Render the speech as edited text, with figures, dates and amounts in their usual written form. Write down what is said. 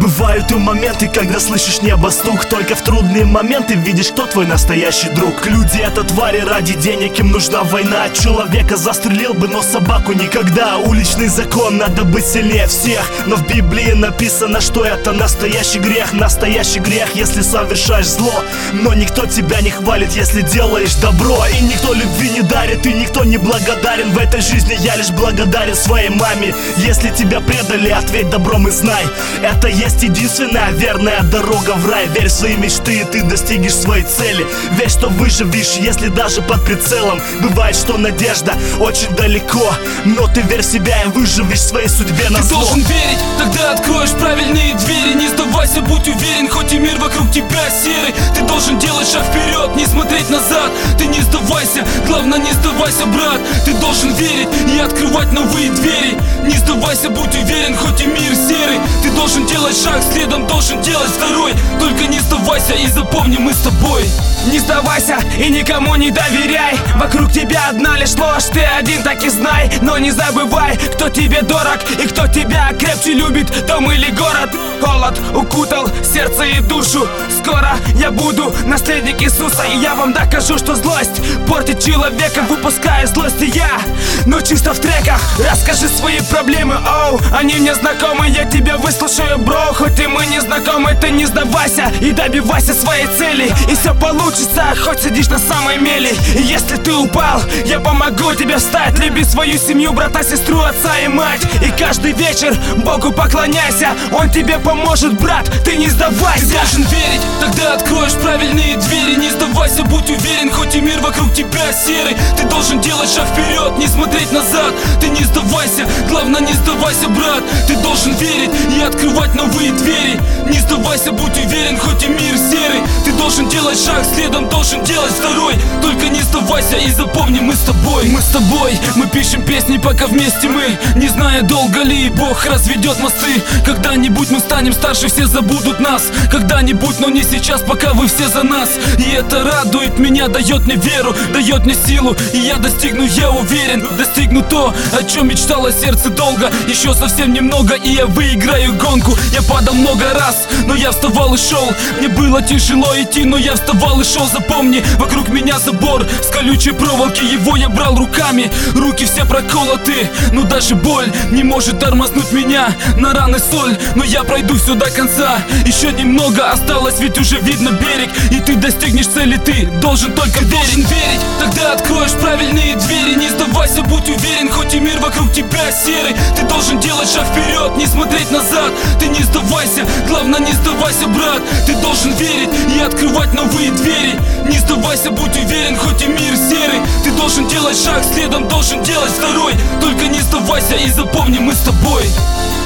Бывают и моменты, когда слышишь небо стук. Только в трудные моменты видишь, кто твой настоящий друг. Люди — это твари, ради денег им нужна война. Человека застрелил бы, но собаку никогда. Уличный закон, надо быть сильнее всех. Но в Библии написано, что это настоящий грех. Настоящий грех, если совершаешь зло. Но никто тебя не хвалит, если делаешь добро. И никто любви не дарит, и никто не благодарен. В этой жизни я лишь благодарен своей маме. Если тебя предали, ответь добром и знай, это есть единственная верная дорога в рай. Верь в свои мечты, и ты достигнешь своей цели. Верь, что выживешь, если даже под прицелом. Бывает, что надежда очень далеко, но ты верь в себя и выживешь в своей судьбе на зло. Ты должен верить, тогда откроешь правильные двери. Не сдавайся, будь уверен, хоть и мир вокруг тебя серый. Ты должен делать шаг вперед, не смотреть назад. Ты не сдавайся, главное не сдавайся, брат. Ты должен верить и открывать новые двери. Не сдавайся, будь уверен, хоть и мир серый. Ты должен делать шаг, следом должен делать второй. Только не сдавайся и запомни, мы с тобой. Не сдавайся и никому не доверяй. Вокруг тебя одна лишь ложь, ты один так и знай. Но не забывай, кто тебе дорог и кто тебя крепче любит, дом или город. Холод укутал сердце и душу. Скоро я буду наследник Иисуса, и я вам докажу, что злость портит человека, выпуская злость. И я, но чисто в треках. Расскажи свои проблемы, оу, они мне знакомы, я тебя выслушаю, бро. Хоть и мы не знакомы, ты не сдавайся и добивайся своей цели, и все получится, хоть сидишь на самой мели. И если ты упал, я помогу тебе встать. Люби свою семью, брата, сестру, отца и мать. И каждый вечер Богу поклоняйся, Он тебе поможет, брат, ты не сдавайся. Ты должен верить, тогда откроешь правильные двери. Не сдавайся, будь уверен, хоть и мир вокруг тебя серый. Ты должен делать шаг вперед, не смотреть назад. Ты не сдавайся, главное не сдавайся, брат. Ты должен верить и открывать новые двери. Не сдавайся, будь уверен, хоть и мир серый. Ты должен делать шаг, следом должен делать второй. Только не сдавайся и запомни, мы с тобой. Мы с тобой, мы пишем песни, пока вместе мы. Не зная, долго ли Бог разведет мосты. Когда-нибудь мы станем старше, все забудут нас. Когда-нибудь, но не сейчас, пока вы все за нас. И это радует меня, дает мне веру, дает мне силу. И я достигну, я уверен, достигну то, о чем мечтало сердце долго. Еще совсем немного, и я выиграю гонку. Я падал много раз, но я вставал и шел. Мне было тяжело идти, но я вставал и шел. Запомни, вокруг меня забор с колючей проволоки, его я брал руками. Руки все проколоты, но даже боль не может тормознуть меня. На раны соль, но я пройду все до конца. Еще немного осталось, ведь уже видно берег. И ты достигнешь цели, ты должен только верить. Должен верить, тогда откроешь правильные двери. Не сдавайся, будь уверен, хоть и мир вокруг тебя серый. Ты должен делать шаг вперед, не смотреть назад. Ты не сдавайся, главное не сдавайся, брат. Ты должен верить и открывать новые двери. Не сдавайся, будь уверен, хоть и мир серый. Ты должен делать шаг, следом должен делать второй. Только не сдавайся и запомни, мы с тобой.